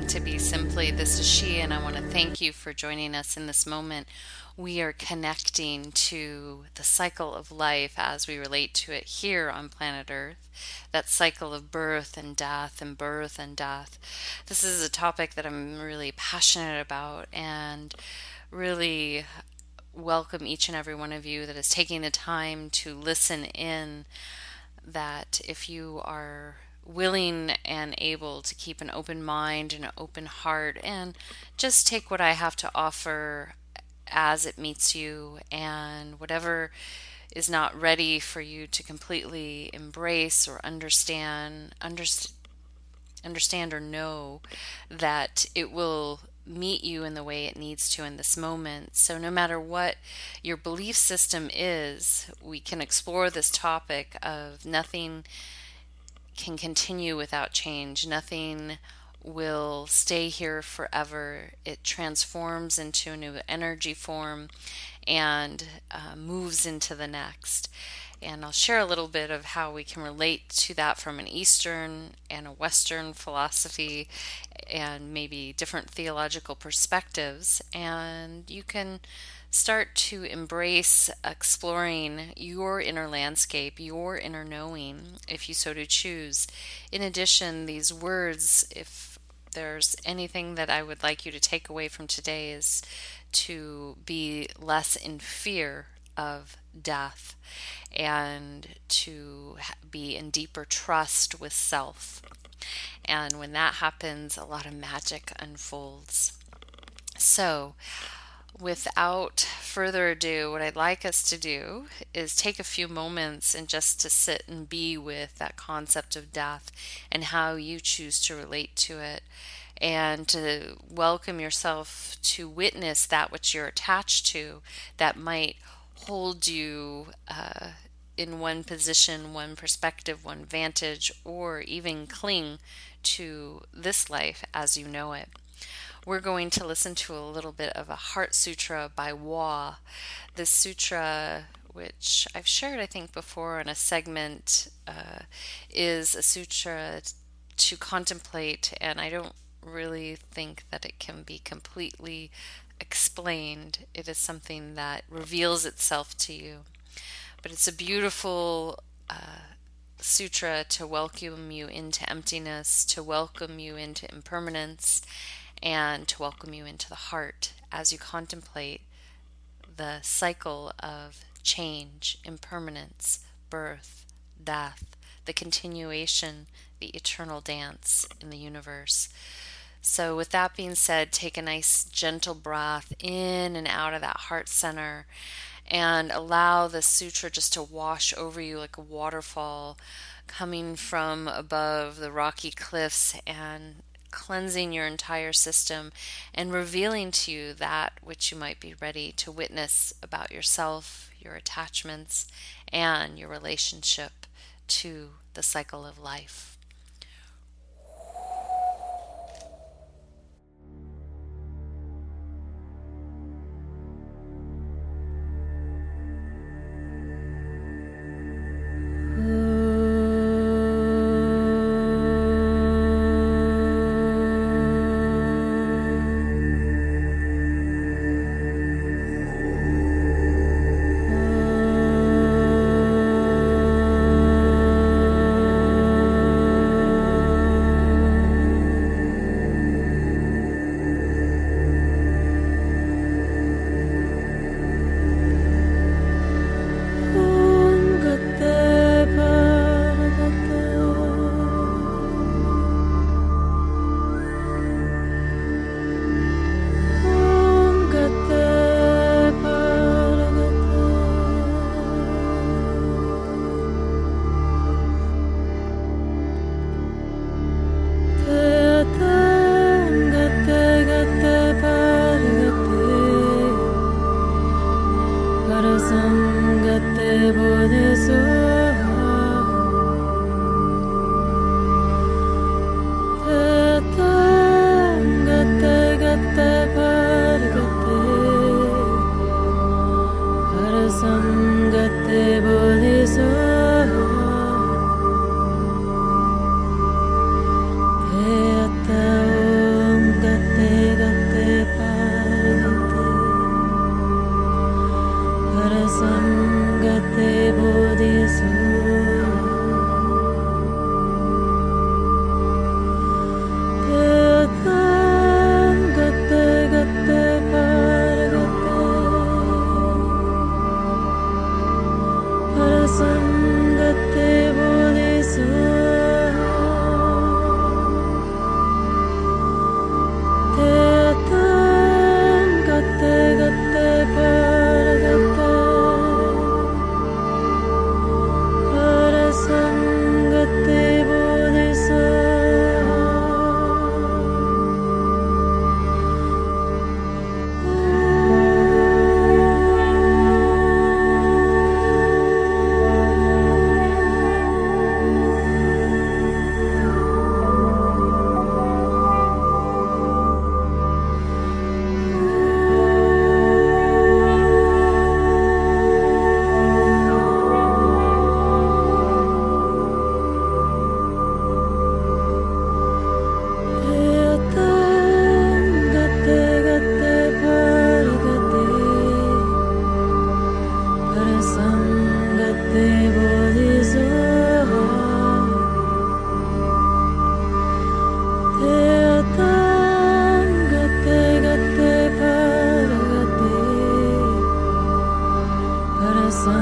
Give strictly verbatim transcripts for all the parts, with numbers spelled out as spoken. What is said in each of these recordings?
to be simply. This is she, and I want to thank you for joining us in this moment. We are connecting to the cycle of life as we relate to it here on planet Earth, that cycle of birth and death and birth and death. This is a topic that I'm really passionate about, and really welcome each and every one of you that is taking the time to listen in, that if you are willing and able to keep an open mind and an open heart and just take what I have to offer as it meets you, and whatever is not ready for you to completely embrace or understand, underst- understand or know, that it will meet you in the way it needs to in this moment. So no matter what your belief system is, we can explore this topic of nothing can continue without change. Nothing will stay here forever. It transforms into a new energy form and uh, moves into the next. And I'll share a little bit of how we can relate to that from an Eastern and a Western philosophy and maybe different theological perspectives. And you can start to embrace exploring your inner landscape, your inner knowing, if you so to choose. In addition, these words, if there's anything that I would like you to take away from today, is to be less in fear of death and to be in deeper trust with self. And when that happens, a lot of magic unfolds. So, without further ado, what I'd like us to do is take a few moments and just to sit and be with that concept of death and how you choose to relate to it, and to welcome yourself to witness that which you're attached to that might hold you uh, in one position, one perspective, one vantage, or even cling to this life as you know it. We're going to listen to a little bit of a Heart Sutra by Wa. This sutra, which I've shared I think before in a segment, uh, is a sutra to contemplate, and I don't really think that it can be completely explained. It is something that reveals itself to you. But it's a beautiful uh, sutra to welcome you into emptiness, to welcome you into impermanence, and to welcome you into the heart as you contemplate the cycle of change, impermanence, birth, death, the continuation, the eternal dance in the universe. So with that being said, take a nice gentle breath in and out of that heart center and allow the sutra just to wash over you like a waterfall coming from above the rocky cliffs and cleansing your entire system and revealing to you that which you might be ready to witness about yourself, your attachments, and your relationship to the cycle of life.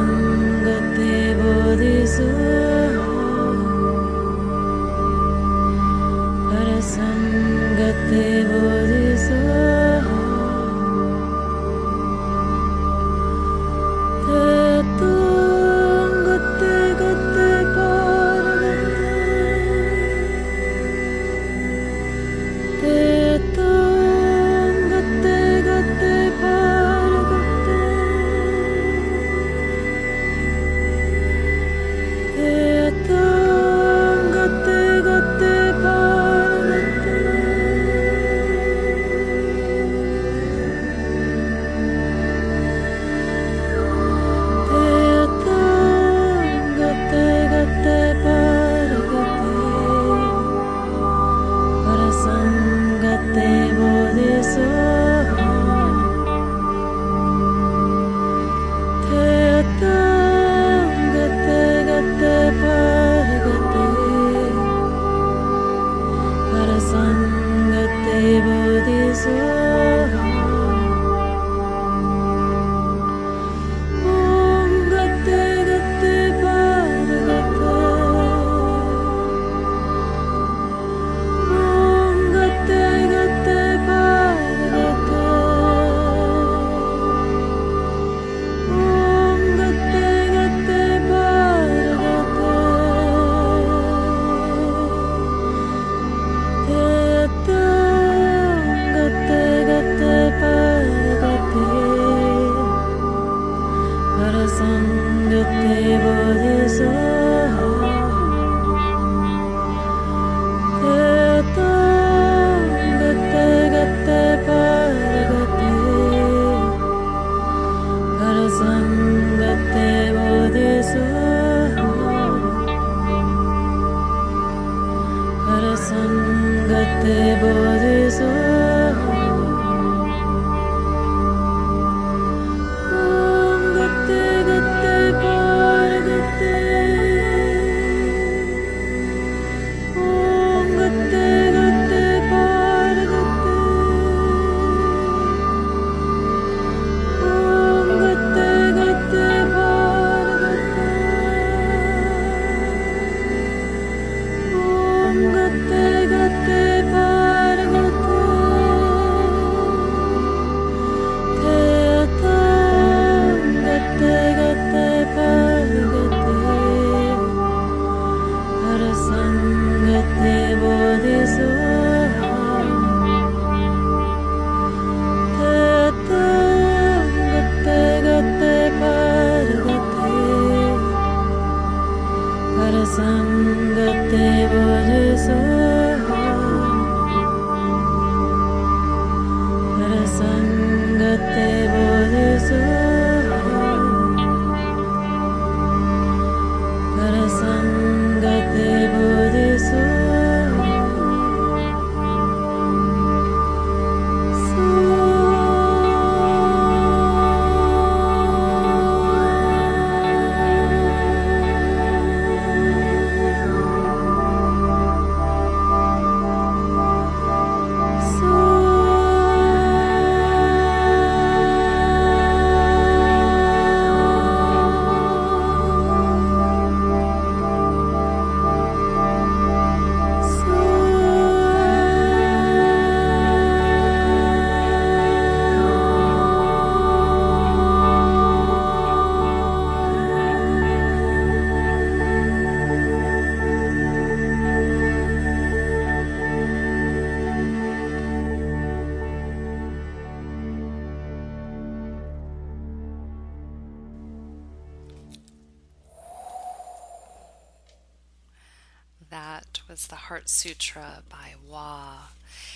That was the Heart Sutra by Wa.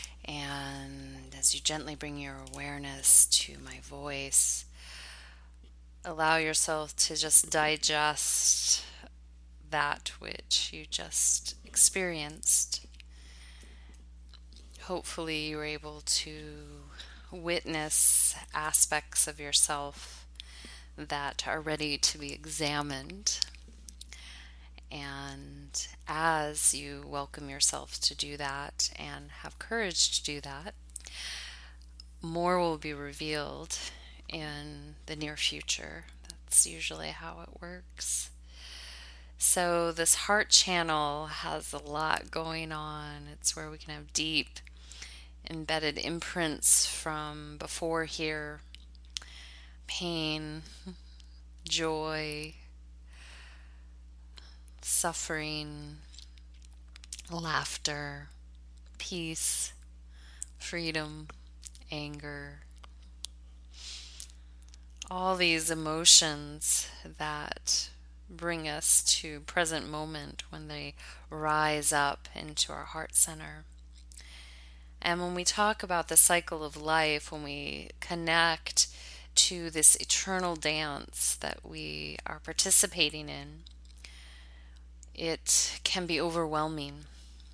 And as you gently bring your awareness to my voice, allow yourself to just digest that which you just experienced. Hopefully, you were able to witness aspects of yourself that are ready to be examined. And as you welcome yourself to do that and have courage to do that, more will be revealed in the near future. That's usually how it works. So this heart channel has a lot going on. It's where we can have deep embedded imprints from before here. Pain, joy, suffering, laughter, peace, freedom, anger. All these emotions that bring us to present moment when they rise up into our heart center. And when we talk about the cycle of life, when we connect to this eternal dance that we are participating in, it can be overwhelming.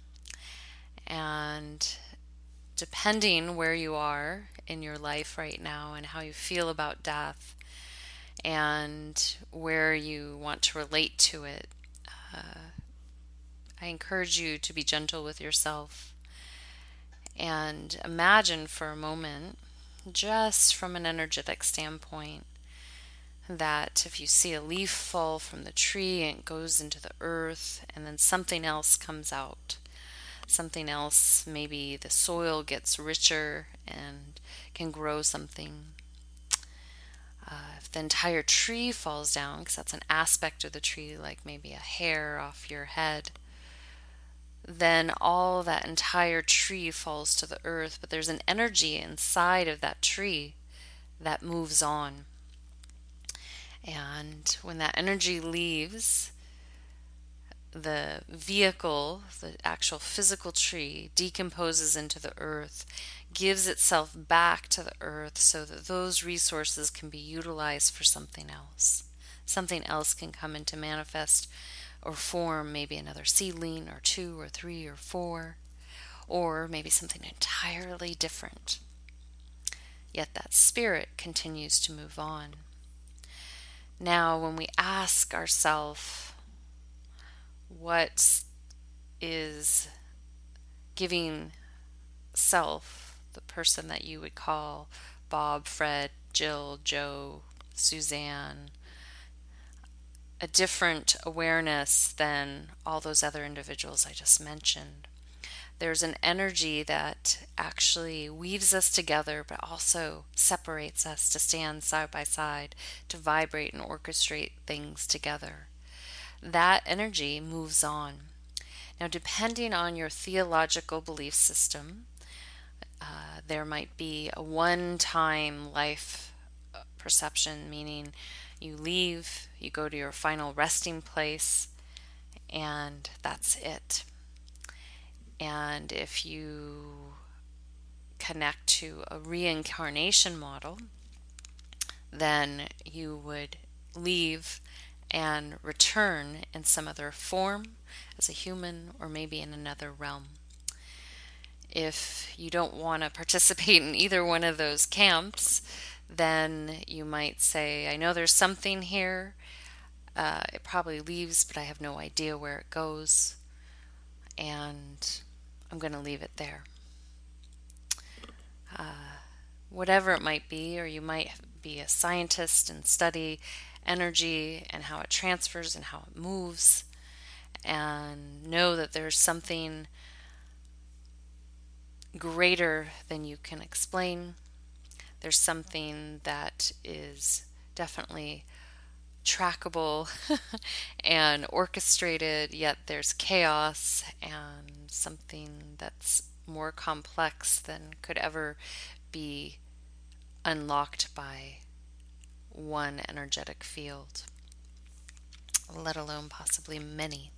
And depending where you are in your life right now and how you feel about death and where you want to relate to it, uh, I encourage you to be gentle with yourself and imagine for a moment, just from an energetic standpoint, that if you see a leaf fall from the tree and it goes into the earth and then something else comes out, something else, maybe the soil gets richer and can grow something. Uh, if the entire tree falls down, because that's an aspect of the tree, like maybe a hair off your head, then all that entire tree falls to the earth, but there's an energy inside of that tree that moves on. And when that energy leaves, the vehicle, the actual physical tree, decomposes into the earth, gives itself back to the earth so that those resources can be utilized for something else. Something else can come into manifest or form, maybe another seedling or two or three or four, or maybe something entirely different. Yet that spirit continues to move on. Now, when we ask ourselves, what is giving self, the person that you would call Bob, Fred, Jill, Joe, Suzanne, a different awareness than all those other individuals I just mentioned? There's an energy that actually weaves us together, but also separates us to stand side by side, to vibrate and orchestrate things together. That energy moves on. Now, depending on your theological belief system, uh, there might be a one-time life perception, meaning you leave, you go to your final resting place, and that's it. And if you connect to a reincarnation model, then you would leave and return in some other form as a human or maybe in another realm. If you don't want to participate in either one of those camps, then you might say, I know there's something here. Uh, it probably leaves, but I have no idea where it goes. And I'm going to leave it there. Uh, whatever it might be, or you might be a scientist and study energy and how it transfers and how it moves, and know that there's something greater than you can explain. There's something that is definitely trackable and orchestrated, yet there's chaos and something that's more complex than could ever be unlocked by one energetic field, let alone possibly many.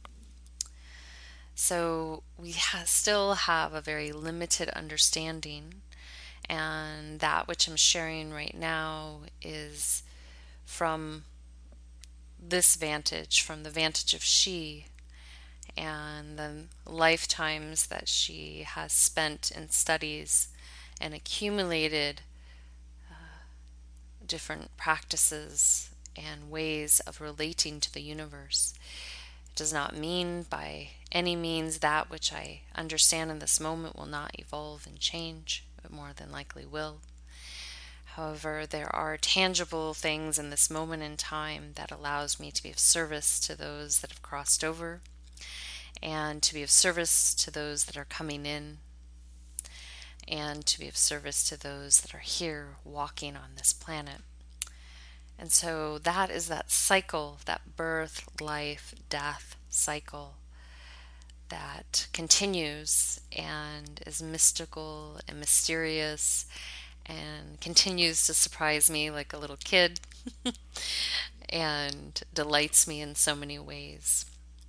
So we ha- still have a very limited understanding, and that which I'm sharing right now is from this vantage, from the vantage of she and the lifetimes that she has spent in studies and accumulated different practices and ways of relating to the universe. It does not mean by any means that which I understand in this moment will not evolve and change, but more than likely will. However, there are tangible things in this moment in time that allows me to be of service to those that have crossed over and to be of service to those that are coming in and to be of service to those that are here walking on this planet. And so that is that cycle, that birth, life, death cycle that continues and is mystical and mysterious and continues to surprise me like a little kid and delights me in so many ways.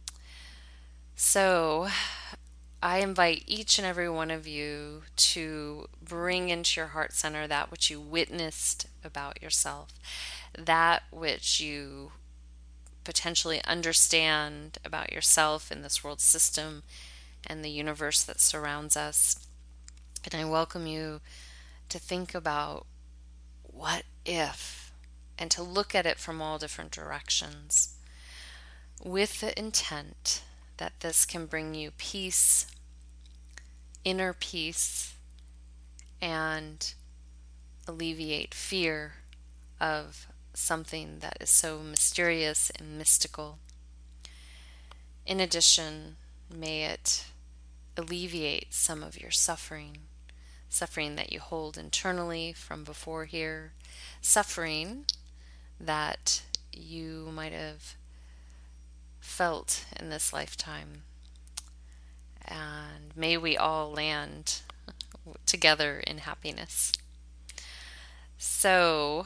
So I invite each and every one of you to bring into your heart center that which you witnessed about yourself, that which you potentially understand about yourself in this world system and the universe that surrounds us. And I welcome you to think about what if, and to look at it from all different directions with the intent that this can bring you peace, inner peace, and alleviate fear of something that is so mysterious and mystical. In addition, may it alleviate some of your suffering, suffering that you hold internally from before here, suffering that you might have felt in this lifetime. And may we all land together in happiness. So,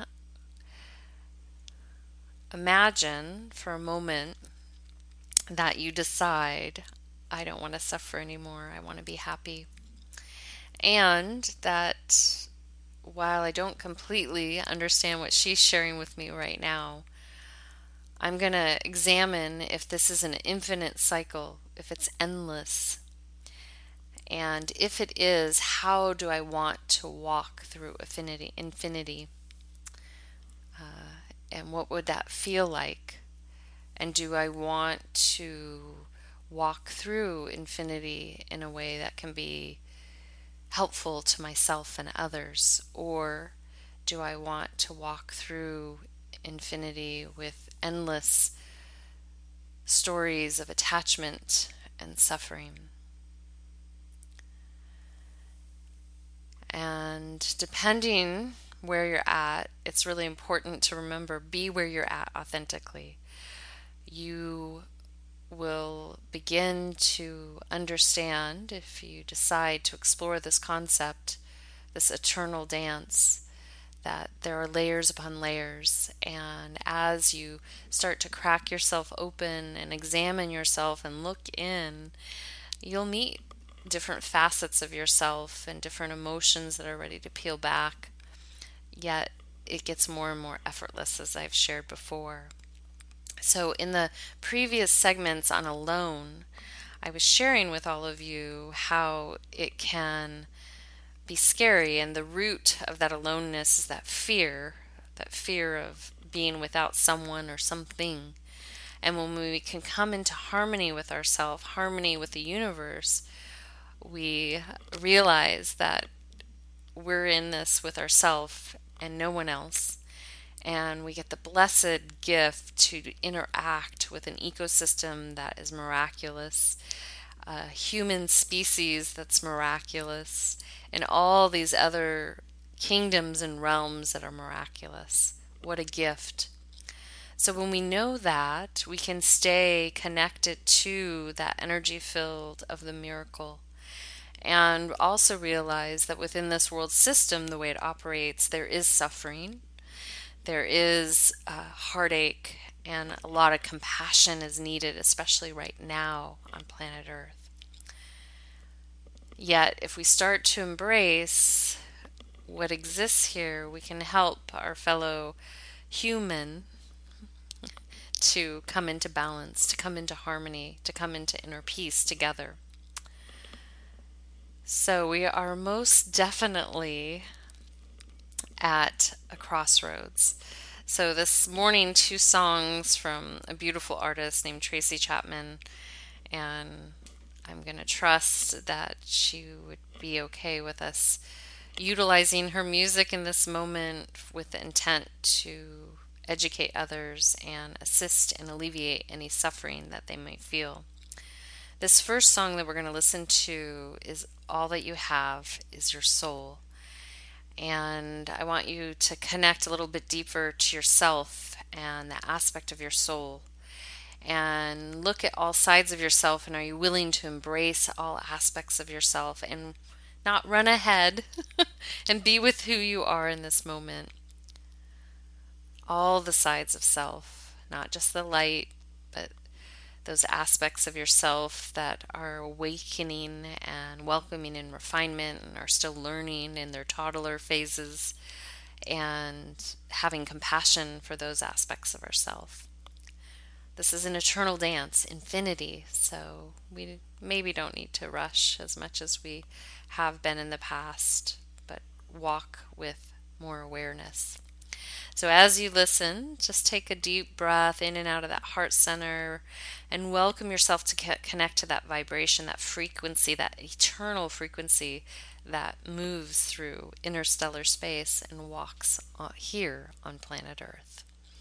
imagine for a moment that you decide, I don't want to suffer anymore, I want to be happy. And that while I don't completely understand what she's sharing with me right now, I'm going to examine if this is an infinite cycle, if it's endless. And if it is, how do I want to walk through infinity? infinity? Uh, and what would that feel like? And do I want to walk through infinity in a way that can be helpful to myself and others? Or do I want to walk through infinity with endless stories of attachment and suffering? And depending where you're at, it's really important to remember, be where you're at authentically. You will begin to understand, if you decide to explore this concept, this eternal dance, that there are layers upon layers. And as you start to crack yourself open and examine yourself and look in, you'll meet different facets of yourself and different emotions that are ready to peel back. Yet it gets more and more effortless, as I've shared before. So in the previous segments on alone, I was sharing with all of you how it can be scary, and the root of that aloneness is that fear, that fear of being without someone or something. And when we can come into harmony with ourselves, harmony with the universe, we realize that we're in this with ourselves and no one else. And we get the blessed gift to interact with an ecosystem that is miraculous, a human species that's miraculous, and all these other kingdoms and realms that are miraculous. What a gift. So when we know that, we can stay connected to that energy field of the miracle. And also realize that within this world system, the way it operates, there is suffering, there is uh, heartache, and a lot of compassion is needed, especially right now on planet Earth. Yet, if we start to embrace what exists here, we can help our fellow human to come into balance, to come into harmony, to come into inner peace together. So we are most definitely at a crossroads. So this morning, two songs from a beautiful artist named Tracy Chapman, and I'm going to trust that she would be okay with us utilizing her music in this moment with the intent to educate others and assist and alleviate any suffering that they may feel. This first song that we're going to listen to is All That You Have Is Your Soul. And I want you to connect a little bit deeper to yourself and the aspect of your soul. And look at all sides of yourself, and are you willing to embrace all aspects of yourself and not run ahead and be with who you are in this moment? All the sides of self, not just the light, but those aspects of yourself that are awakening and welcoming in refinement and are still learning in their toddler phases, and having compassion for those aspects of ourself. This is an eternal dance, infinity, so we maybe don't need to rush as much as we have been in the past, but walk with more awareness. So as you listen, just take a deep breath in and out of that heart center and welcome yourself to connect to that vibration, that frequency, that eternal frequency that moves through interstellar space and walks here on planet Earth.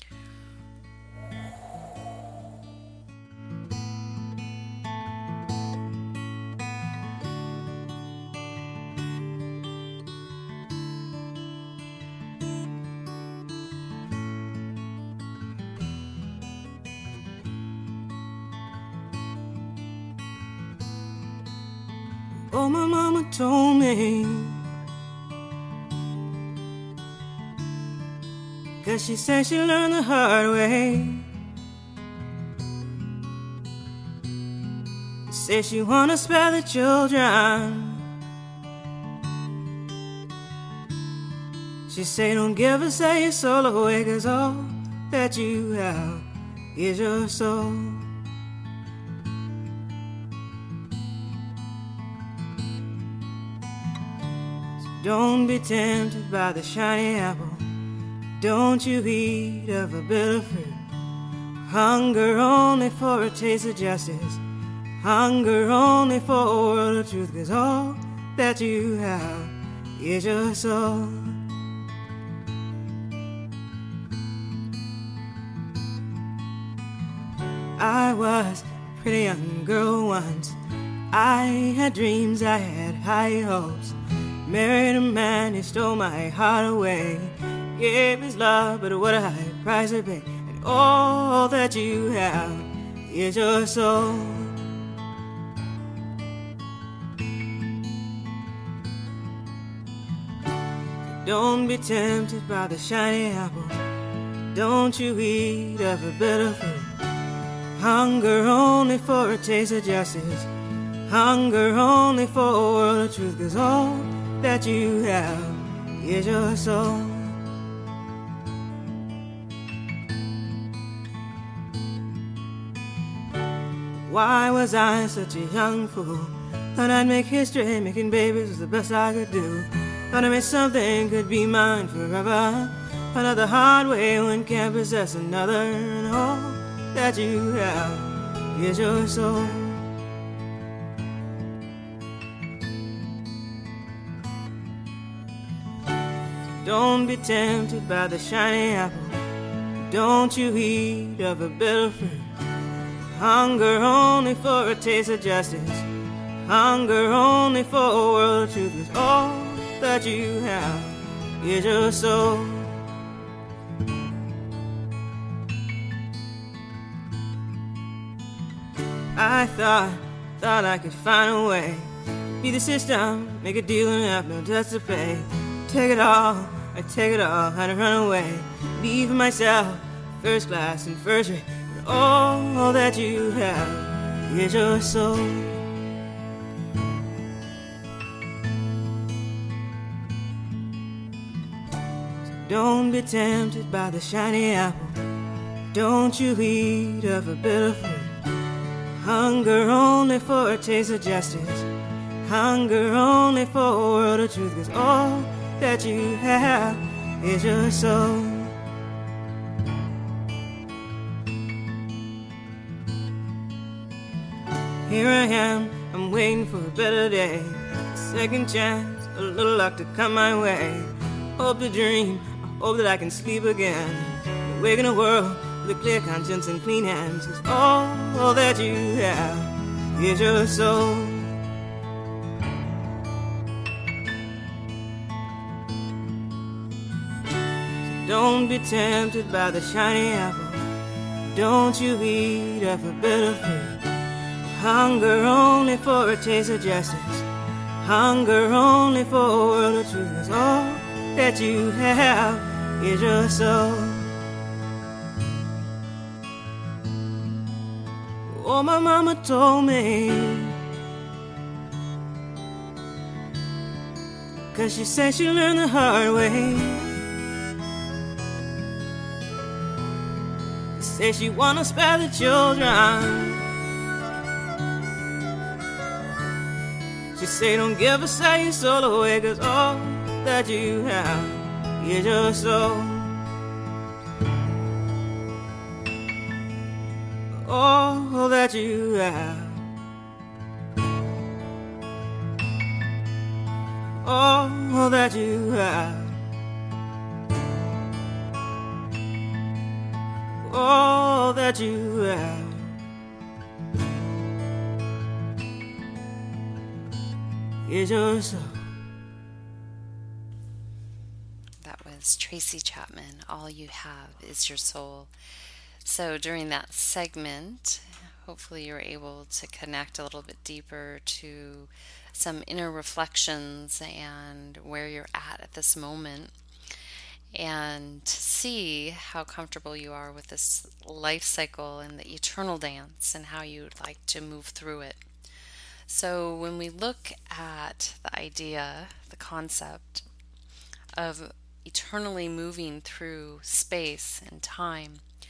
Oh, my mama told me, 'cause she said she learned the hard way. Say she wanna spare the children. She say don't give us your soul away, 'cause all that you have is your soul. Don't be tempted by the shiny apple. Don't you eat of a bitter fruit. Hunger only for a taste of justice. Hunger only for a world of truth. 'Cause all that you have is your soul. I was a pretty young girl once. I had dreams, I had high hopes. Married a man who stole my heart away. Gave his love, but what a high price to pay. And all that you have is your soul. Don't be tempted by the shiny apple. Don't you eat of a bitter fruit. Hunger only for a taste of justice. Hunger only for a world of truth. 'Cause all that you have is your soul. Why was I such a young fool? Thought I'd make history, making babies was the best I could do. Thought I made something could be mine forever. Found out the hard way, one can't possess another. And all that you have is your soul. Don't be tempted by the shiny apple. Don't you eat of a bitter fruit. Hunger only for a taste of justice. Hunger only for a world of truth. 'Cause all that you have is your soul. I thought, thought I could find a way. Be the system, make a deal and have no debts to pay. Take it all, I take it all, had to run away. Be for myself, first class and first rate. But all that you have is your soul. So don't be tempted by the shiny apple. Don't you eat of a bitter fruit. Hunger only for a taste of justice. Hunger only for a world of truth. 'Cause all that you have is your soul. Here I am, I'm waiting for a better day. A second chance, a little luck to come my way. Hope to dream, I hope that I can sleep again. Awake in a world with a clear conscience and clean hands. 'Cause all that you have is your soul. So don't be tempted by the shiny apple. Don't you eat of a bitter fruit. Hunger only for a taste of justice. Hunger only for a world of truth. 'Cause all that you have is your soul. Oh, my mama told me, 'cause she said she learned the hard way. Say she wanna spare the children. She say don't give a say soul away. 'Cause all that you have is your soul. All that you have, all that you have, all that you have is your soul. That was Tracy Chapman, All You Have Is Your Soul. So during that segment, hopefully you're able to connect a little bit deeper to some inner reflections and where you're at at this moment, and see how comfortable you are with this life cycle and the eternal dance and how you'd like to move through it. So when we look at the idea, the concept of eternally moving through space and time,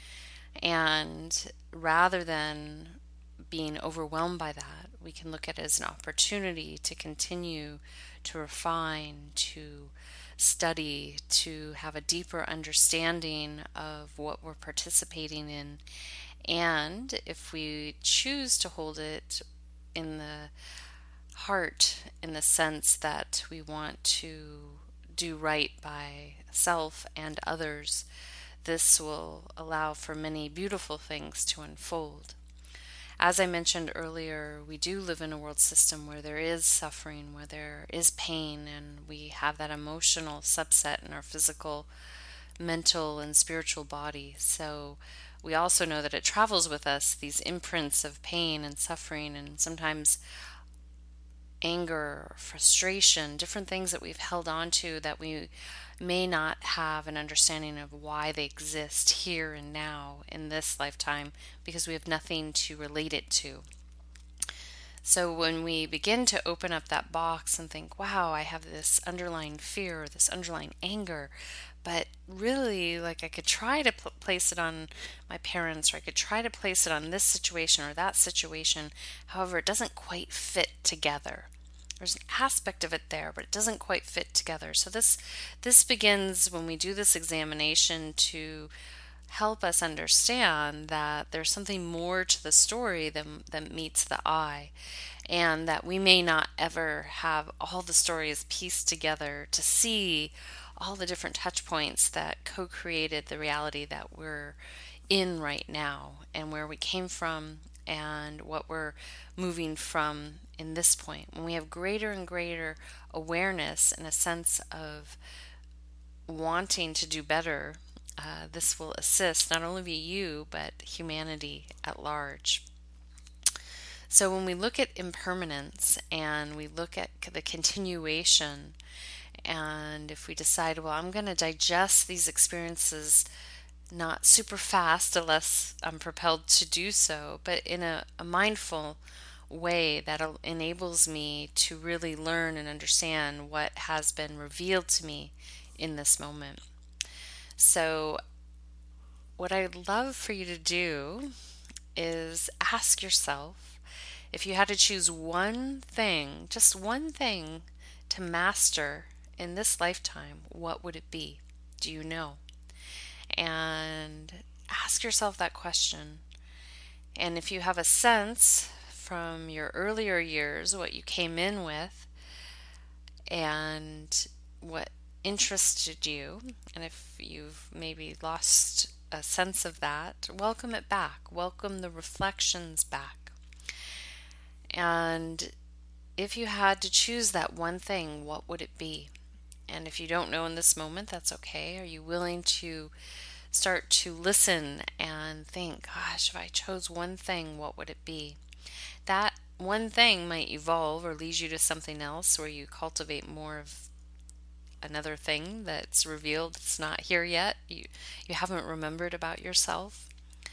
and rather than being overwhelmed by that, we can look at it as an opportunity to continue to refine, to study, to have a deeper understanding of what we're participating in. And if we choose to hold it in the heart, in the sense that we want to do right by self and others, this will allow for many beautiful things to unfold. As I mentioned earlier, we do live in a world system where there is suffering, where there is pain, and we have that emotional subset in our physical, mental, and spiritual body. So we also know that it travels with us, these imprints of pain and suffering, and sometimes anger, frustration, different things that we've held on to that we may not have an understanding of why they exist here and now in this lifetime, because we have nothing to relate it to. So when we begin to open up that box and think, wow, I have this underlying fear, this underlying anger, but really, like, I could try to pl- place it on my parents, or I could try to place it on this situation or that situation. However, it doesn't quite fit together. There's an aspect of it there, but it doesn't quite fit together. So this this begins when we do this examination to help us understand that there's something more to the story than, than meets the eye, and that we may not ever have all the stories pieced together to see all the different touch points that co-created the reality that we're in right now, and where we came from and what we're moving from in this point. When we have greater and greater awareness and a sense of wanting to do better, uh, this will assist not only you, but humanity at large. So when we look at impermanence and we look at the continuation, and if we decide, well, I'm going to digest these experiences not super fast unless I'm propelled to do so, but in a, a mindful way that enables me to really learn and understand what has been revealed to me in this moment. So what I'd love for you to do is ask yourself, if you had to choose one thing, just one thing to master in this lifetime, what would it be? Do you know? And ask yourself that question. And if you have a sense from your earlier years, what you came in with, and what interested you. And if you've maybe lost a sense of that, welcome it back. Welcome the reflections back. And if you had to choose that one thing, what would it be? And if you don't know in this moment, that's okay. Are you willing to start to listen and think, gosh, if I chose one thing, what would it be? That one thing might evolve or lead you to something else where you cultivate more of another thing that's revealed. It's not here yet. You, you haven't remembered about yourself.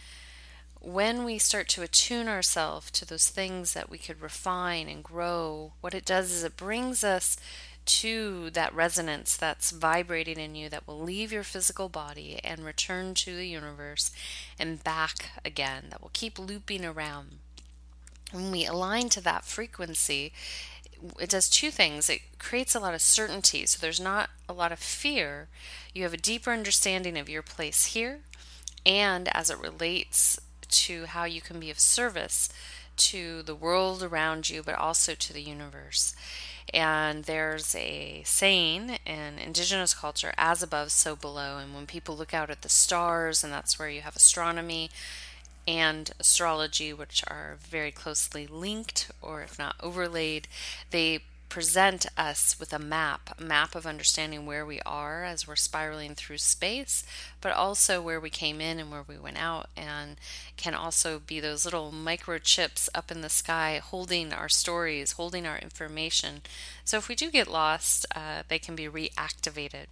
When we start to attune ourselves to those things that we could refine and grow, what it does is it brings us to that resonance that's vibrating in you that will leave your physical body and return to the universe and back again, that will keep looping around. When we align to that frequency, it does two things. It creates a lot of certainty, so there's not a lot of fear. You have a deeper understanding of your place here, and as it relates to how you can be of service to the world around you, but also to the universe. And there's a saying in indigenous culture, as above, so below. And when people look out at the stars, and that's where you have astronomy and astrology, which are very closely linked, or if not overlaid, they present us with a map, a map of understanding where we are as we're spiraling through space, but also where we came in and where we went out, and can also be those little microchips up in the sky holding our stories, holding our information. So if we do get lost, uh, they can be reactivated.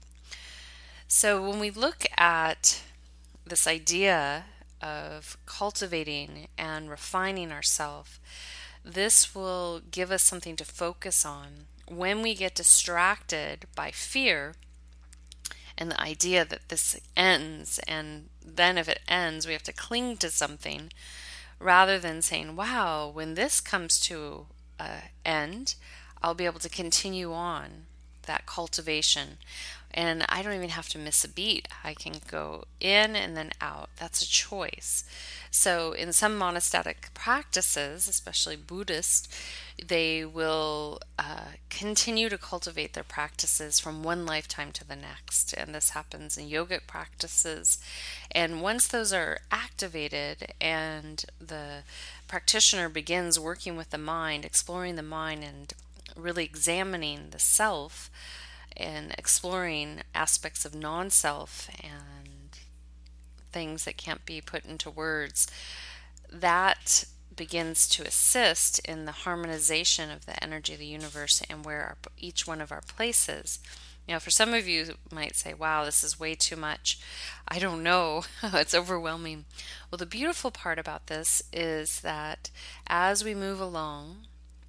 So when we look at this idea of cultivating and refining ourselves, this will give us something to focus on when we get distracted by fear and the idea that this ends, and then if it ends, we have to cling to something, rather than saying, wow, when this comes to an end, I'll be able to continue on that cultivation. And I don't even have to miss a beat. I can go in and then out. That's a choice. So in some monastic practices, especially Buddhist, they will uh, continue to cultivate their practices from one lifetime to the next. And this happens in yogic practices. And once those are activated and the practitioner begins working with the mind, exploring the mind and really examining the self, and exploring aspects of non-self and things that can't be put into words, that begins to assist in the harmonization of the energy of the universe and where our, each one of our places. You know, for some of you might say, wow, this is way too much. I don't know. It's overwhelming. Well, the beautiful part about this is that as we move along,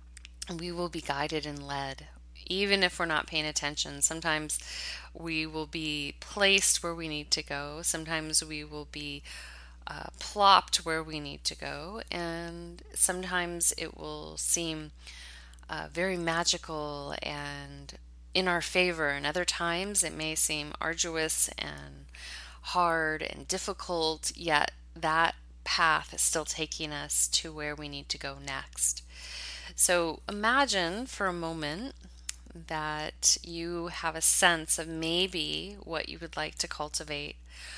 we will be guided and led. Even if we're not paying attention, sometimes we will be placed where we need to go. Sometimes we will be uh, plopped where we need to go. And sometimes it will seem uh, very magical and in our favor. And other times it may seem arduous and hard and difficult, yet that path is still taking us to where we need to go next. So imagine for a moment that you have a sense of maybe what you would like to cultivate.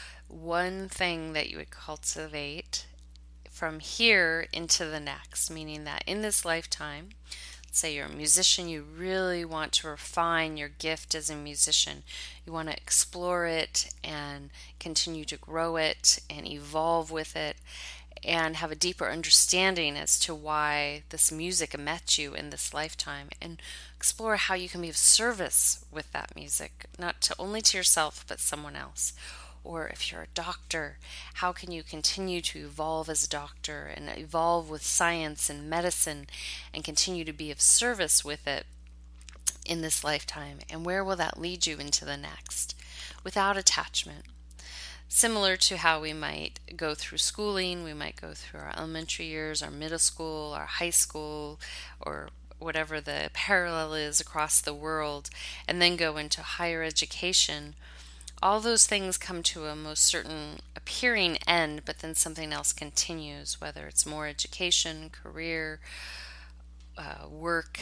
One thing that you would cultivate from here into the next, meaning that in this lifetime, let's say you're a musician, you really want to refine your gift as a musician. You want to explore it and continue to grow it and evolve with it, and have a deeper understanding as to why this music met you in this lifetime, and explore how you can be of service with that music, not to only to yourself, but someone else. Or if you're a doctor, how can you continue to evolve as a doctor and evolve with science and medicine and continue to be of service with it in this lifetime? And where will that lead you into the next without attachment? Similar to how we might go through schooling, we might go through our elementary years, our middle school, our high school, or whatever the parallel is across the world, and then go into higher education. All those things come to a most certain appearing end, but then something else continues, whether it's more education, career, uh, work,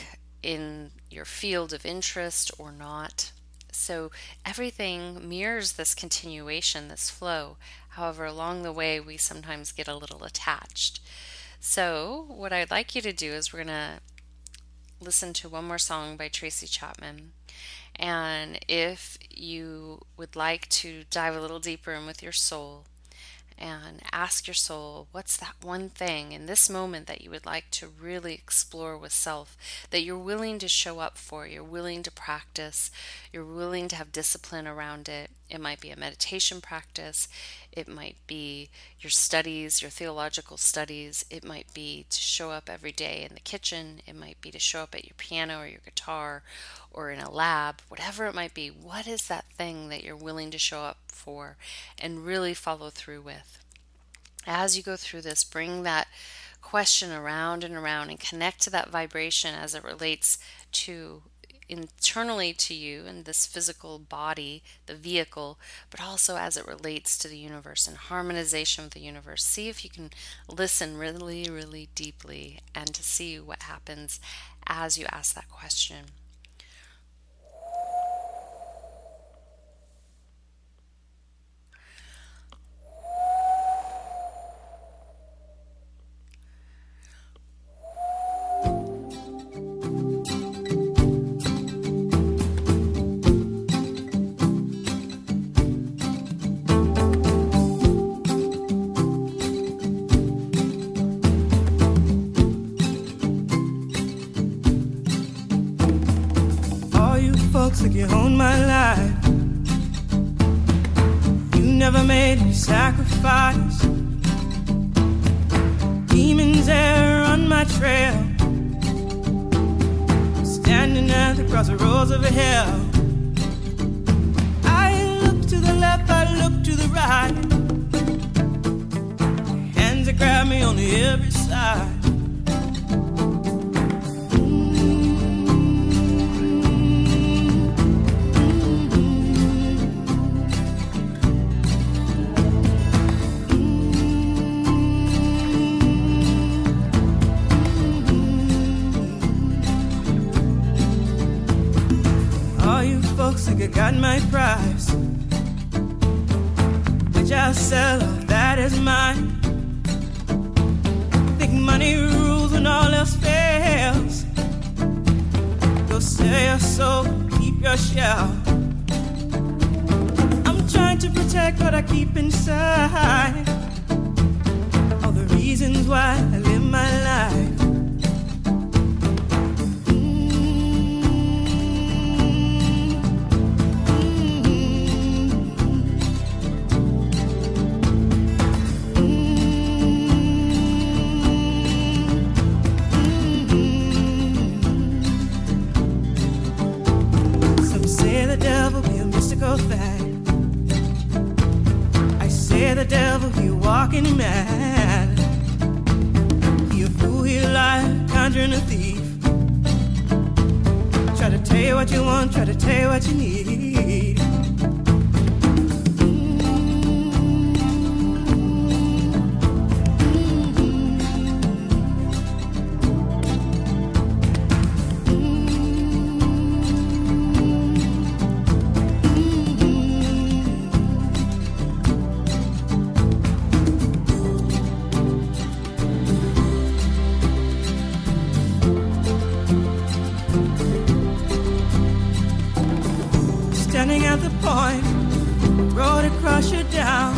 in your field of interest or not. So everything mirrors this continuation, this flow. However, along the way, we sometimes get a little attached. So what I'd like you to do is we're going to listen to one more song by Tracy Chapman. And if you would like to dive a little deeper in with your soul and ask your soul, what's that one thing in this moment that you would like to really explore with self, that you're willing to show up for, you're willing to practice, you're willing to have discipline around it. It might be a meditation practice, it might be your studies, your theological studies, it might be to show up every day in the kitchen, it might be to show up at your piano or your guitar or in a lab, whatever it might be. What is that thing that you're willing to show up for and really follow through with? As you go through this, bring that question around and around and connect to that vibration as it relates to internally to you and this physical body, the vehicle, but also as it relates to the universe and harmonization with the universe. See if you can listen really, really deeply and to see what happens as you ask that question. Like you own my life. You never made any sacrifice. Demons there on my trail, standing at the crossroads of hell. I look to the left, I look to the right. Hands that grab me on every side. Think I got my price, which I'll sell, all that is mine. Think money rules when all else fails. Go sell your soul, keep your shell. I'm trying to protect what I keep inside, all the reasons why I live my life. I say the devil, he walking mad. He a fool, he a liar, conjuring a thief. Try to tell you what you want, try to tell you what you need. Standing at the point, road across you down.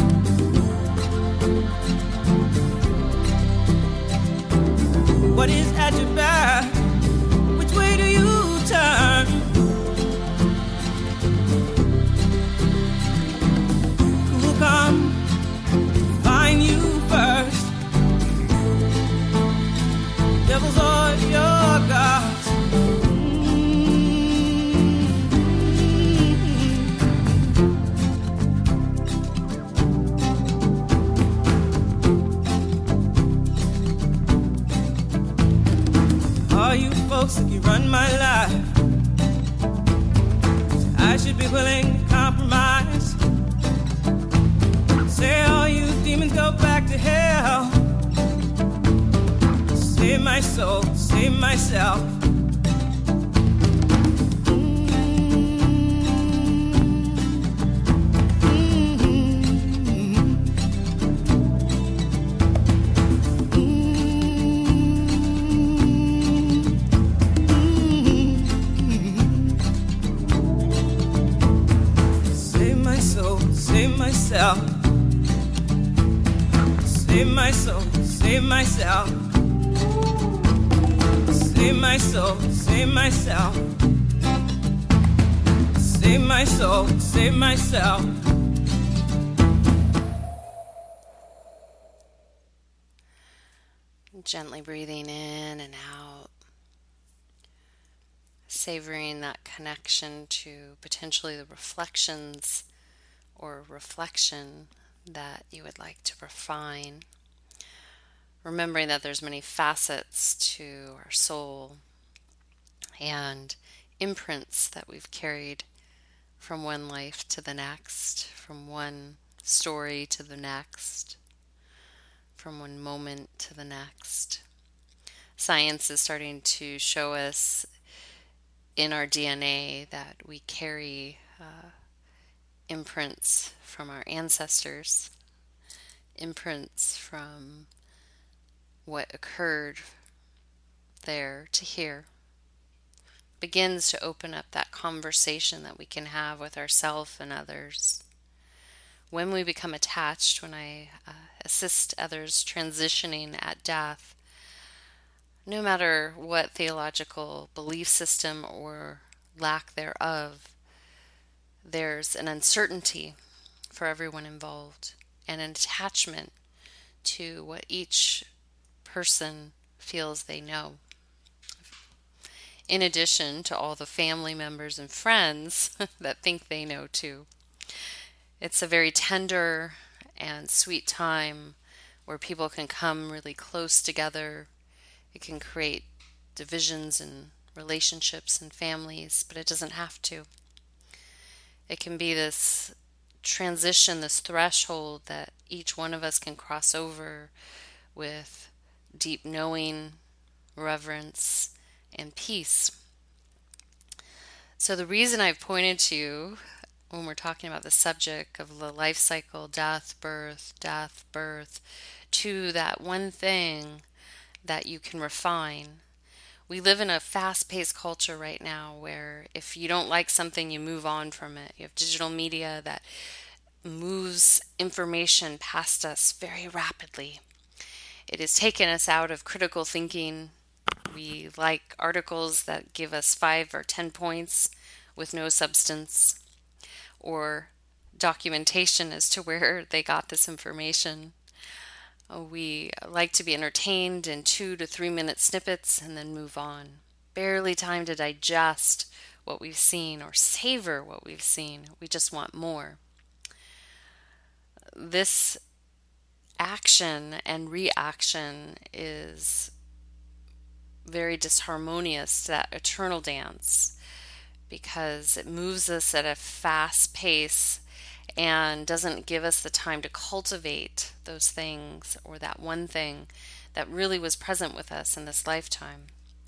What is at your back? Which way do you turn? Who will come find you first? Devils are your gods. You folks think you run my life, I should be willing to compromise. Say all you demons go back to hell. Save my soul, save myself. my soul, save myself. Save my soul, save myself. Save my soul, save myself. Gently breathing in and out, savoring that connection to potentially the reflections or reflection that you would like to refine. Remembering that there's many facets to our soul and imprints that we've carried from one life to the next, from one story to the next, from one moment to the next. Science is starting to show us in our D N A that we carry uh, imprints from our ancestors, imprints from what occurred there to here. Begins to open up that conversation that we can have with ourselves and others. When we become attached, when I uh, assist others transitioning at death, no matter what theological belief system or lack thereof, there's an uncertainty for everyone involved and an attachment to what each person feels they know. In addition to all the family members and friends that think they know too. It's a very tender and sweet time where people can come really close together. It can create divisions in relationships and families, but it doesn't have to. It can be this transition, this threshold that each one of us can cross over with deep knowing, reverence, and peace. So the reason I've pointed to when we're talking about the subject of the life cycle, death, birth, death, birth, to that one thing that you can refine. We live in a fast-paced culture right now where if you don't like something, you move on from it. You have digital media that moves information past us very rapidly. It has taken us out of critical thinking. We like articles that give us five or ten points with no substance, or documentation as to where they got this information. We like to be entertained in two to three minute snippets and then move on. Barely time to digest what we've seen or savor what we've seen. We just want more. This action and reaction is very disharmonious to that eternal dance, because it moves us at a fast pace and doesn't give us the time to cultivate those things or that one thing that really was present with us in this lifetime.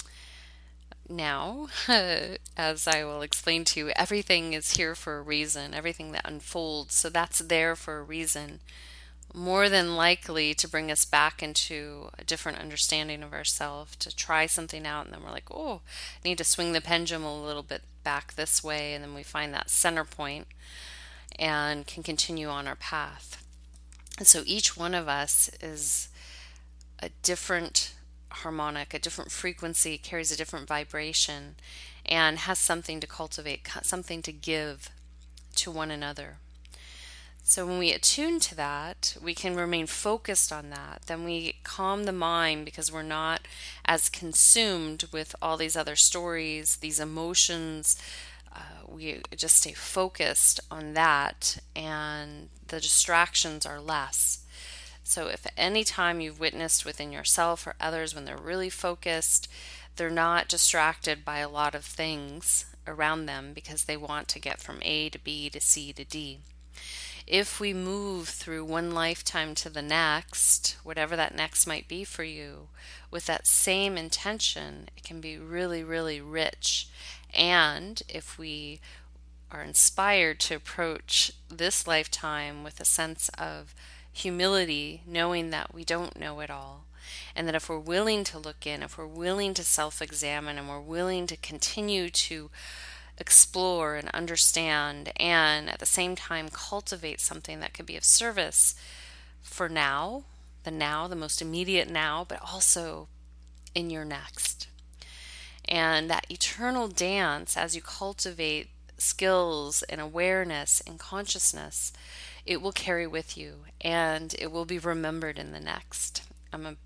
Now, as I will explain to you, everything is here for a reason, everything that unfolds, so that's there for a reason. More than likely to bring us back into a different understanding of ourselves, to try something out, and then we're like, oh, I need to swing the pendulum a little bit back this way, and then we find that center point and can continue on our path. And so each one of us is a different harmonic, a different frequency, carries a different vibration, and has something to cultivate, something to give to one another. So when we attune to that, we can remain focused on that. Then we calm the mind because we're not as consumed with all these other stories, these emotions. Uh, we just stay focused on that, and the distractions are less. So if at any time you've witnessed within yourself or others when they're really focused, they're not distracted by a lot of things around them because they want to get from A to B to C to D. If we move through one lifetime to the next, whatever that next might be for you, with that same intention, it can be really, really rich. And if we are inspired to approach this lifetime with a sense of humility, knowing that we don't know it all, and that if we're willing to look in, if we're willing to self-examine, and we're willing to continue to explore and understand, and at the same time cultivate something that could be of service for now, the now, the most immediate now, but also in your next. And that eternal dance, as you cultivate skills and awareness and consciousness, it will carry with you and it will be remembered in the next. I'm a,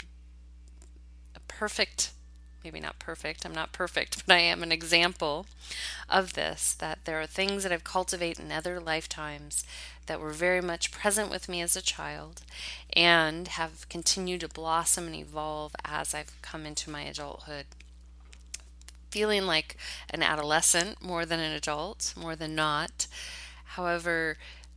a perfect, maybe not perfect, I'm not perfect, but I am an example of this, that there are things that I've cultivated in other lifetimes that were very much present with me as a child and have continued to blossom and evolve as I've come into my adulthood. Feeling like an adolescent more than an adult, more than not. However,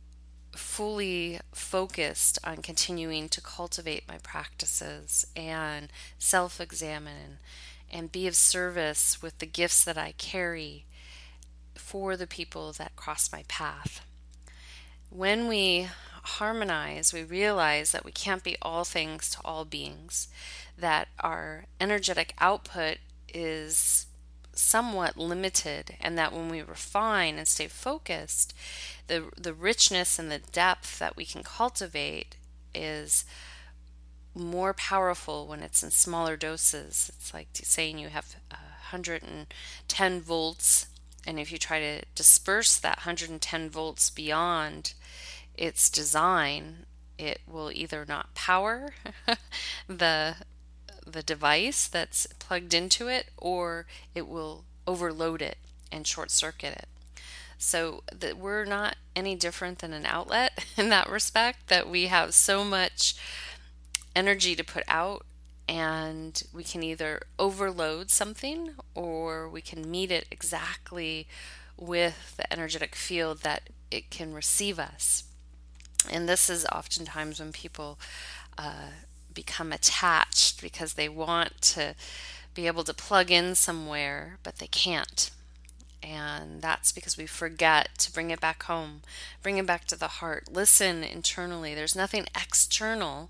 fully focused on continuing to cultivate my practices and self-examine and be of service with the gifts that I carry for the people that cross my path. When we harmonize, we realize that we can't be all things to all beings, that our energetic output is somewhat limited, and that when we refine and stay focused, the the richness and the depth that we can cultivate is more powerful when it's in smaller doses. It's like saying you have one hundred ten volts, and if you try to disperse that one hundred ten volts beyond its design, it will either not power the the device that's plugged into it, or it will overload it and short circuit it. So that we're not any different than an outlet in that respect, that we have so much energy to put out, and we can either overload something or we can meet it exactly with the energetic field that it can receive us. And this is oftentimes when people uh, become attached because they want to be able to plug in somewhere, but they can't. And that's because we forget to bring it back home, bring it back to the heart, listen internally. There's nothing external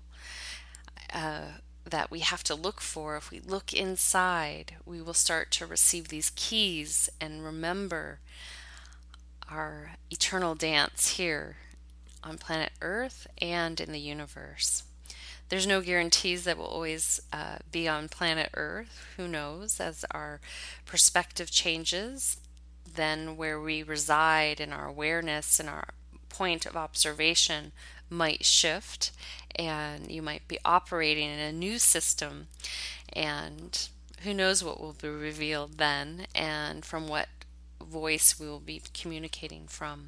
uh, that we have to look for. If we look inside, we will start to receive these keys and remember our eternal dance here on planet Earth and in the universe. There's no guarantees that we'll always uh, be on planet Earth. Who knows? As our perspective changes, then where we reside and our awareness and our point of observation might shift, and you might be operating in a new system, and who knows what will be revealed then and from what voice we will be communicating from.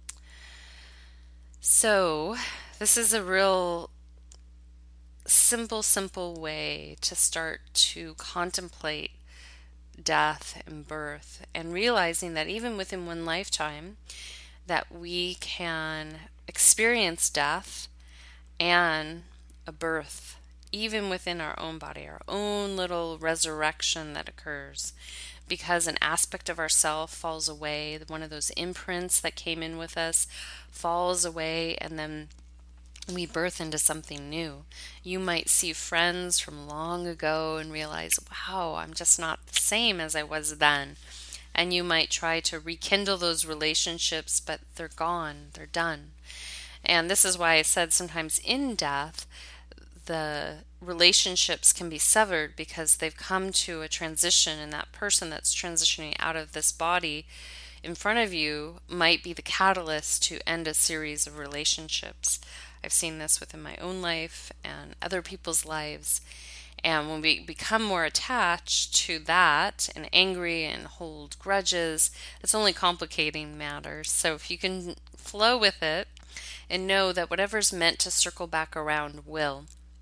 So this is a real simple, simple way to start to contemplate death and birth, and realizing that even within one lifetime that we can experience death and a birth, even within our own body, our own little resurrection that occurs, because an aspect of ourself falls away, one of those imprints that came in with us falls away, and then we birth into something new. You might see friends from long ago and realize, wow, I'm just not the same as I was then. And you might try to rekindle those relationships, but they're gone, they're done. And this is why I said sometimes in death, the relationships can be severed because they've come to a transition, and that person that's transitioning out of this body in front of you might be the catalyst to end a series of relationships. I've seen this within my own life and other people's lives. And when we become more attached to that and angry and hold grudges, it's only complicating matters. So if you can flow with it and know that whatever's meant to circle back around will.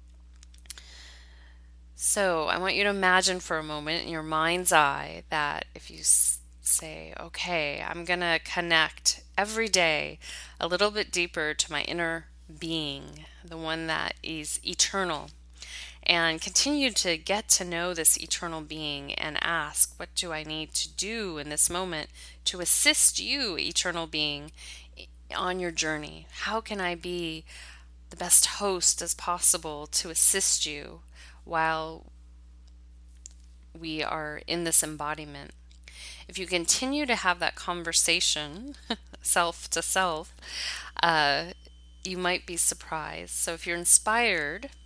So I want you to imagine for a moment in your mind's eye that if you say, okay, I'm going to connect every day a little bit deeper to my inner being, the one that is eternal, and continue to get to know this eternal being and ask, what do I need to do in this moment to assist you, eternal being, on your journey? How can I be the best host as possible to assist you while we are in this embodiment? If you continue to have that conversation, self to self, uh, you might be surprised. So if you're inspired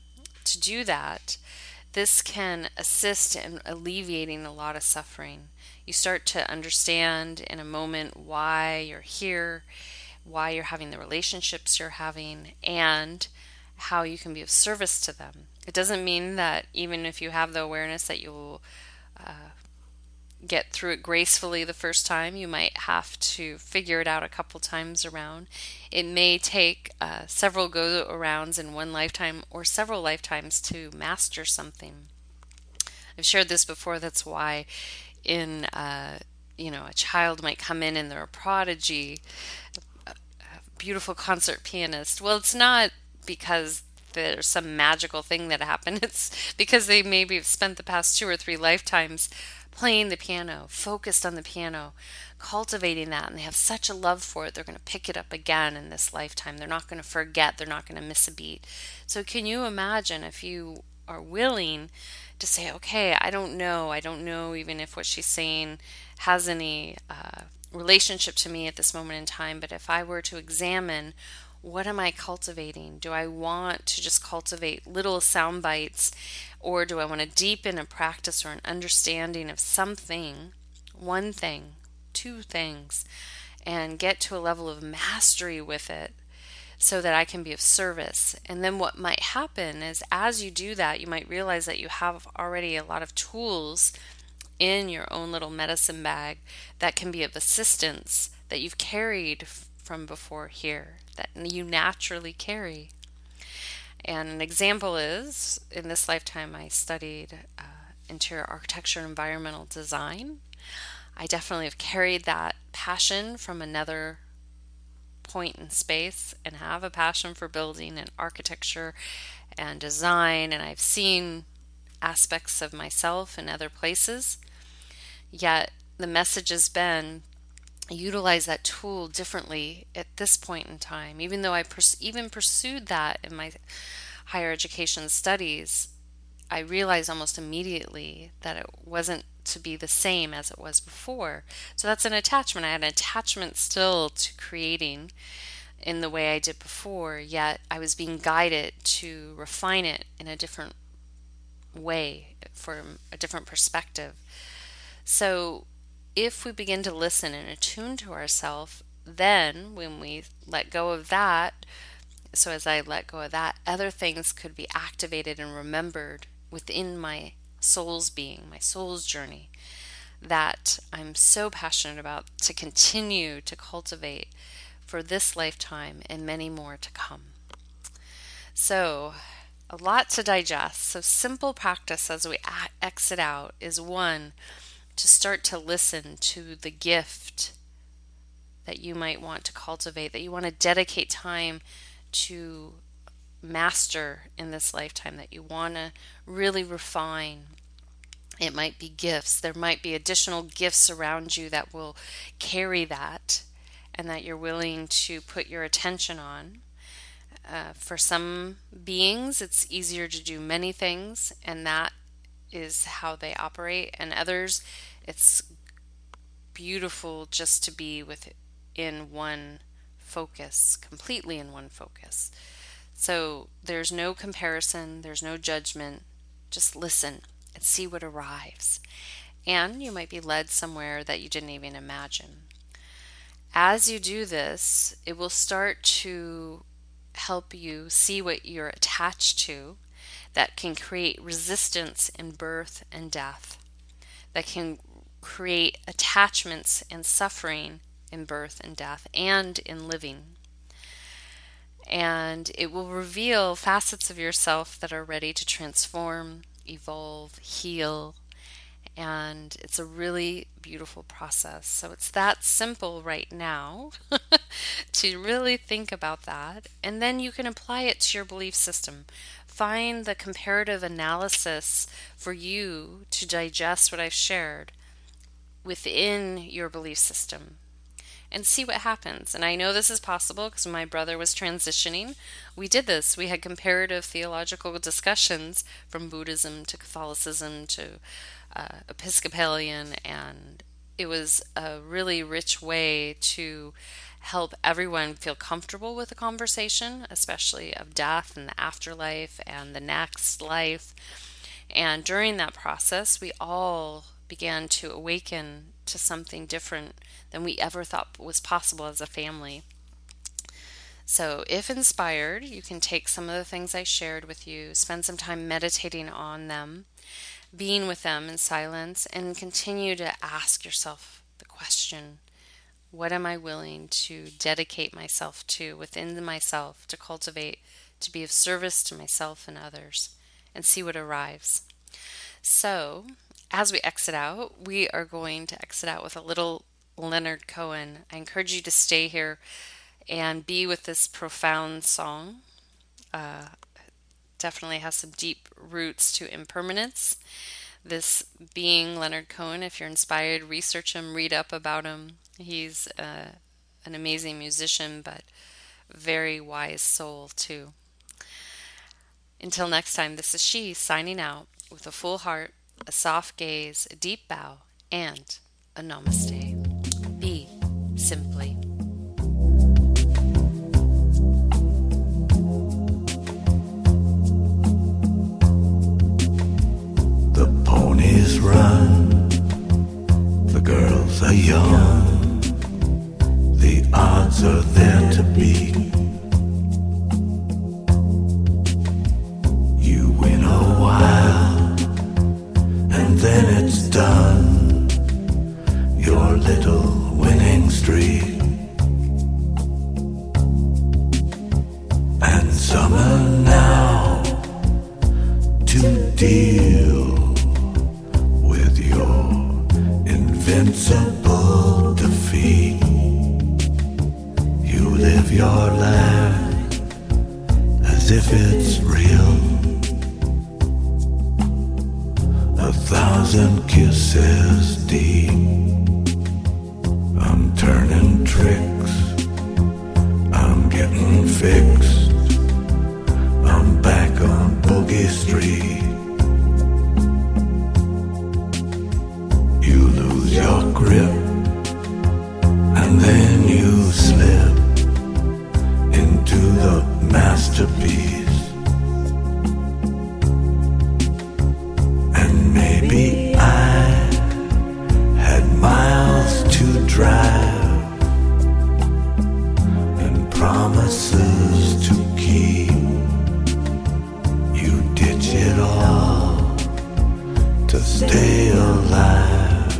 to do that, this can assist in alleviating a lot of suffering. You start to understand in a moment why you're here, why you're having the relationships you're having, and how you can be of service to them. It doesn't mean that even if you have the awareness that you'll uh, get through it gracefully the first time, you might have to figure it out a couple times around. It may take uh, several go-arounds in one lifetime or several lifetimes to master something. I've shared this before. That's why in, uh, you know, a child might come in and they're a prodigy, a, a beautiful concert pianist. Well, it's not because there's some magical thing that happened. It's because they maybe have spent the past two or three lifetimes playing the piano, focused on the piano, cultivating that, and they have such a love for it, they're going to pick it up again in this lifetime. They're not going to forget. They're not going to miss a beat. So can you imagine if you are willing to say, okay, I don't know. I don't know even if what she's saying has any uh, relationship to me at this moment in time, but if I were to examine, what am I cultivating? Do I want to just cultivate little sound bites, or do I want to deepen a practice or an understanding of something, one thing, two things, and get to a level of mastery with it so that I can be of service? And then what might happen is as you do that, you might realize that you have already a lot of tools in your own little medicine bag that can be of assistance that you've carried from before here, that you naturally carry. And an example is, in this lifetime I studied uh, interior architecture and environmental design. I definitely have carried that passion from another point in space and have a passion for building and architecture and design, and I've seen aspects of myself in other places. Yet the message has been, utilize that tool differently at this point in time. Even though I pers- even pursued that in my higher education studies, I realized almost immediately that it wasn't to be the same as it was before. So that's an attachment. I had an attachment still to creating in the way I did before, yet I was being guided to refine it in a different way, from a different perspective. So if we begin to listen and attune to ourselves, then when we let go of that, so as I let go of that, other things could be activated and remembered within my soul's being, my soul's journey, that I'm so passionate about to continue to cultivate for this lifetime and many more to come. So, a lot to digest. So simple practice as we exit out is, one, to start to listen to the gift that you might want to cultivate, that you want to dedicate time to master in this lifetime, that you want to really refine. It might be gifts. There might be additional gifts around you that will carry that and that you're willing to put your attention on. Uh, for some beings, it's easier to do many things, and that is how they operate. And others, it's beautiful just to be within one focus, completely in one focus. So there's no comparison, there's no judgment. Just listen and see what arrives. And you might be led somewhere that you didn't even imagine. As you do this, it will start to help you see what you're attached to that can create resistance in birth and death, that can create attachments and suffering in birth and death and in living. And it will reveal facets of yourself that are ready to transform, evolve, heal, and it's a really beautiful process. So it's that simple right now to really think about that, and then you can apply it to your belief system. Find the comparative analysis for you to digest what I've shared within your belief system and see what happens. And I know this is possible because when my brother was transitioning, we did this. We had comparative theological discussions from Buddhism to Catholicism to uh, Episcopalian, and it was a really rich way to help everyone feel comfortable with the conversation, especially of death and the afterlife and the next life. And during that process, we all began to awaken to something different than we ever thought was possible as a family. So if inspired, you can take some of the things I shared with you, spend some time meditating on them, being with them in silence, and continue to ask yourself the question, what am I willing to dedicate myself to within myself, to cultivate, to be of service to myself and others, and see what arrives. So as we exit out, we are going to exit out with a little Leonard Cohen. I encourage you to stay here and be with this profound song. Uh, definitely has some deep roots to impermanence. This being Leonard Cohen, if you're inspired, research him, read up about him. He's uh, an amazing musician, but very wise soul too. Until next time, this is she signing out with a full heart, a soft gaze, a deep bow, and a namaste. Be simply. Ponies run, the girls are young, the odds are there to beat. You win a while, and then it's done, your little winning streak. And summer now to deal invincible defeat. You live your life as if it's real. A thousand kisses deep. I'm turning tricks, I'm getting fixed, I'm back on Boogie Street. Your grip, and then you slip into the masterpiece. And maybe I had miles to drive and promises to keep. You ditch it all to stay alive.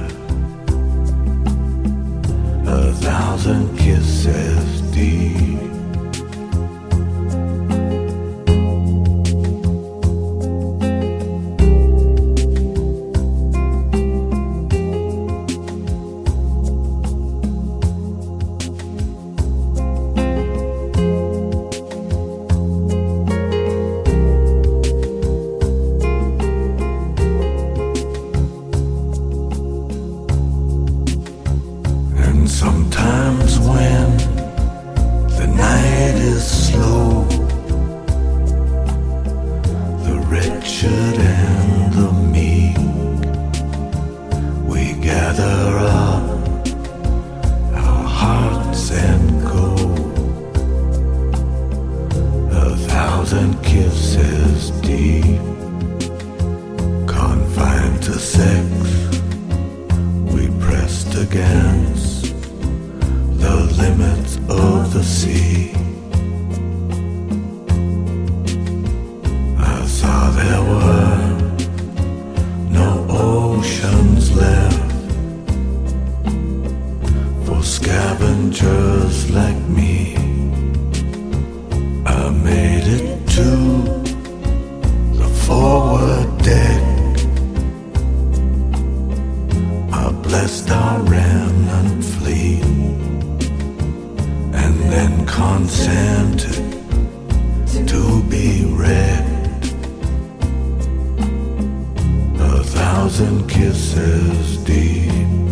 A thousand kisses deep. Sometimes when the night is slow, the wretched and the meek, we gather up our hearts and go. A thousand kisses deep, confined to sex, we pressed against the limits of the sea. I saw there were no oceans left for scavengers like me. I made it to the forward deck. I blessed our remnant fleet, and then consented to be wrecked. A thousand kisses deep.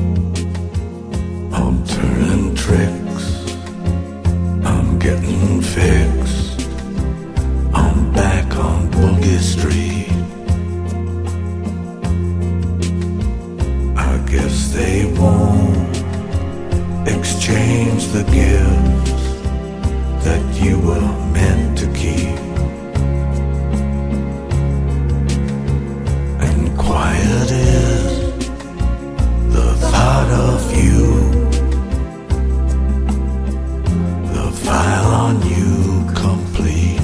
I'm turning tricks, I'm getting fixed, I'm back on Boogie Street. I guess they won't exchange exchange the gifts that you were meant to keep. And quiet is the thought of you, the file on you complete,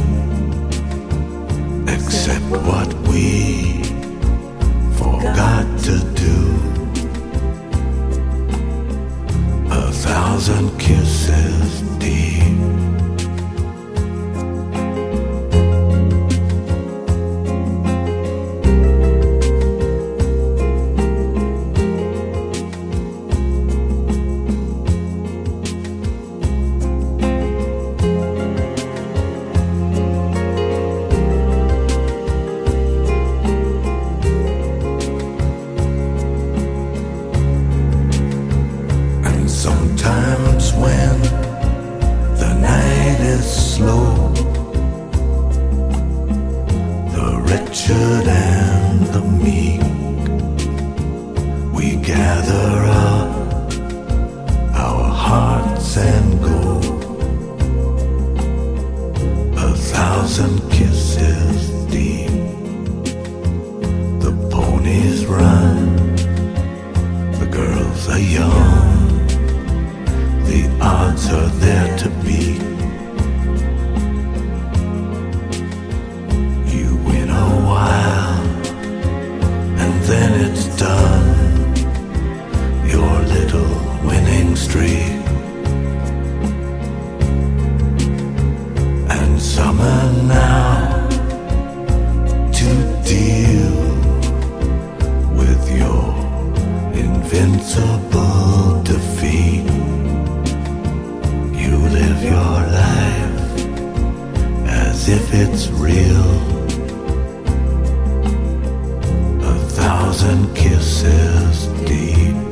except what we forgot to do. A thousand kisses deep. Sometimes when the night is slow, the wretched and the meek, we gather up our hearts and go. A thousand kisses deep. The ponies run, the girls are young, the odds are there to beat. You win a while, and then it's done. Your little winning streak. And summer now to deal with your invincible defeat. You live your life as if it's real. A thousand kisses deep.